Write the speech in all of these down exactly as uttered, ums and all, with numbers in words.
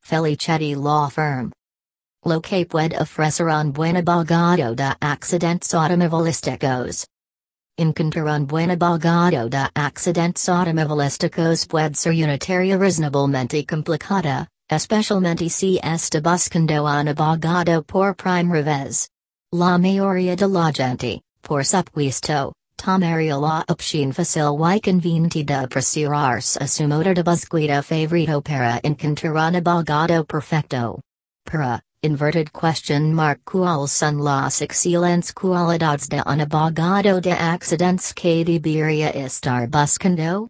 Felicetti Law Firm. Lo que puede ofrecer un buen abogado de accidentes automovilísticos. Encontrar un buen abogado de accidentes automovilísticos puede ser una tarea reasonablemente complicada, especialmente si está buscando un abogado por primera vez. La mayoría de la gente, por supuesto, tomaría la opción fácil y conveniente de apresurarse a su modo de búsqueda favorito para encontrar un abogado perfecto. Para, inverted question mark cuáles son las excelentes cualidades de un abogado de accidentes que debería estar buscando?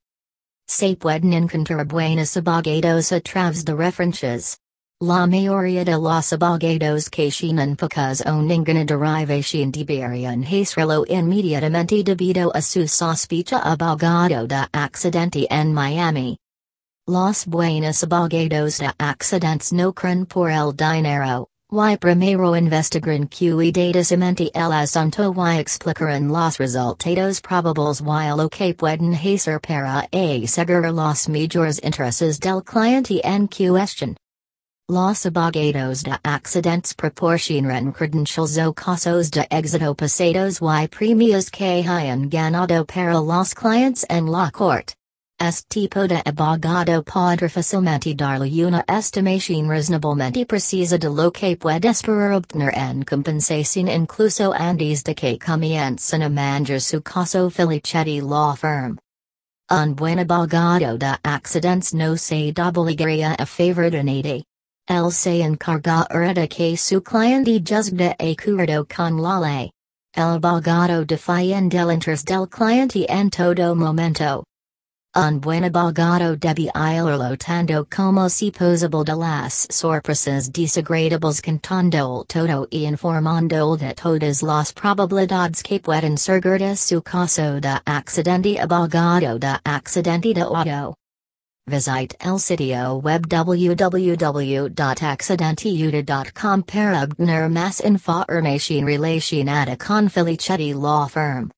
Se pueden encontrar buenos abogados a través de referencias. La mayoría de los abogados que tienen pocas o ninguna derivación deberían hacerlo inmediatamente debido a su sospecha abogado de accidente en Miami. Los buenos abogados de accidentes no creen por el dinero, y primero investigarán cuidadosamente el asunto y explicarán los resultados probables y lo que pueden hacer para asegurar los mayores intereses del cliente en cuestión. Los abogados de accidentes proporcionan credencials o casos de éxito pasados y premios que hayan ganado para los clientes en la corte. Este tipo de abogado podrá fácilmente darle una estimación reasonablemente precisa de lo que puede esperar obtener en compensación incluso antes de que comiencen a manejar su caso. Felicetti Law Firm. Un buen abogado de accidentes no se obligaría a favor de nadie. Él se encargará de que su cliente juzgue de acuerdo con la ley. El abogado defiende el interés del cliente en todo momento. Un buen abogado debe hacerlo tanto como si posible de las sorpresas desagradables contando todo y informando de todas las probabilidades que pueden surgir de su caso de accidente. Abogado de accidente de auto. Visite el sitio web w w w punto accidenteuta punto com para obtener más información relacionada con Felicetti Law Firm.